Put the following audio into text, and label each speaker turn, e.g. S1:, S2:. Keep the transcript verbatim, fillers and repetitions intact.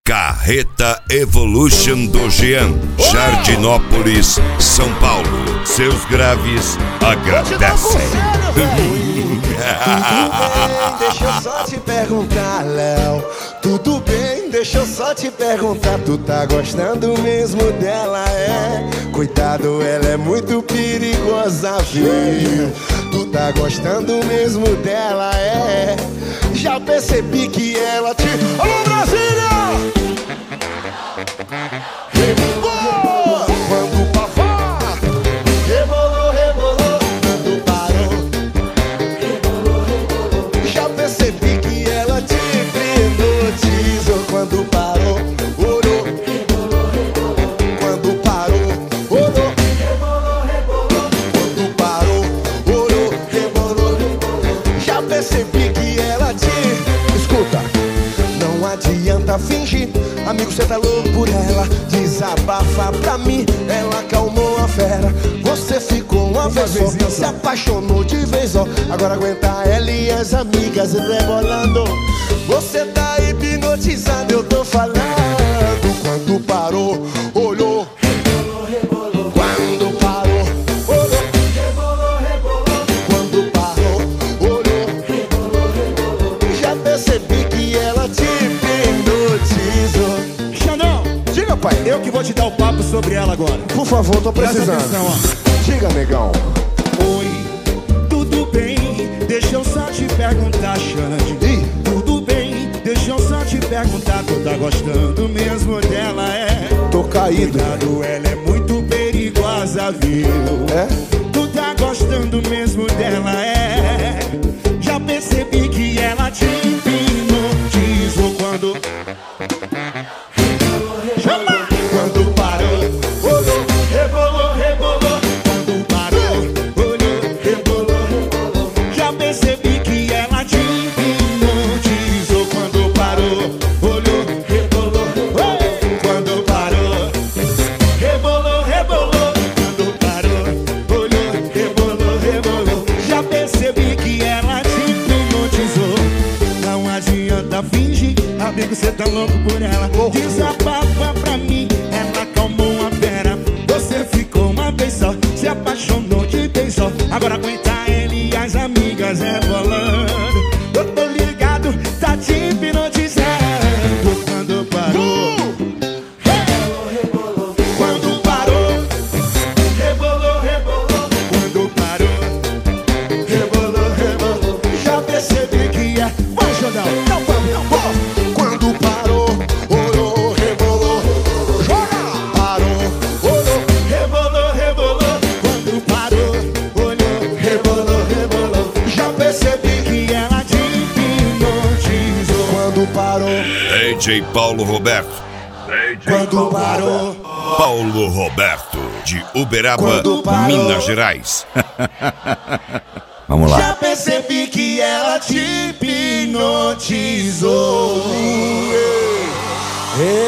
S1: Carreta Evolution do Jean, Jardinópolis, São Paulo. Seus graves agradecem.
S2: Deixa eu só te perguntar, Léo. Tudo bem, deixa eu só te perguntar. Tu tá gostando mesmo dela, é? Cuidado, ela é muito perigosa, viu? Tu tá gostando mesmo dela, é? Já percebi que ela te... Alô, Brasília! Rebolou quando pavá, rebolou, rebolou quando parou, rebolou, rebolou. Já percebi que ela te hipnotizou quando parou, orou, rebolou, rebolou. Quando parou, orou, rebolou, rebolou. Quando parou, orou, rebolou, rebolou. Já percebi que ela te... Escuta, não adianta fingir, amigo, cê tá louco por ela. Desabafa pra mim, ela acalmou a fera. Você ficou uma vez só, se apaixonou de vez ó. Agora aguenta ela e as amigas rebolando. Você tá hipnotizando, eu tô falando. Quando parou, olhou, rebolou, rebolou. Quando parou, olhou, rebolou, rebolou. Quando parou, olhou, rebolou, rebolou. Já percebi que ela te hipnotizou.
S3: Xandão, diga, pai, eu que vou te dar o papo sobre ela agora.
S2: Por favor, tô precisando.
S3: Atenção, ó.
S2: Diga, negão.
S3: Oi, tudo bem? Deixa eu só te perguntar, Xande.
S2: Ih.
S3: Tudo bem? Deixa eu só te perguntar. Tu tá gostando mesmo dela, é?
S2: Tô caído.
S3: Cuidado, ela é muito perigosa, viu?
S2: É?
S3: Tu tá gostando mesmo dela, é? Já percebi que ela te hipnotizou quando... Chama!
S2: Quando parou, olhou, rebolou, rebolou.
S3: Quando parou, olhou, rebolou, rebolou. Já percebi que ela te hipnotizou. Quando parou, olhou, rebolou, rebolou. Quando parou, rebolou, rebolou. Quando parou, olhou, rebolou, rebolou. Já percebi que ela te hipnotizou. Não adianta fingir, amigo, cê tá louco por ela. Desabafa pra mim, ela acalmou a fera. Você ficou uma vez só, se apaixonou de vez só. Agora aguenta ele e as amigas rebolando. Eu tô ligado, tá te hipnotizando. Quando parou, rebolou, rebolou. Quando parou, rebolou, rebolou. Quando parou, rebolou, rebolou. Já percebi que é... Vai, Jordão, não vamos, não vamos.
S2: Quando parou, olhou, rebolou. Joga! Parou, olhou,
S3: Rebolou, rebolou. Quando parou, olhou, rebolou, rebolou. Já percebi que ela te hipnotizou.
S2: quando parou,
S1: D J Paulo Roberto.
S2: quando parou,
S1: Paulo Roberto, de Uberaba,
S2: Quando parou.
S1: Minas Gerais. Vamos lá.
S3: Já percebi que ela te hipnotizou.
S2: Ei.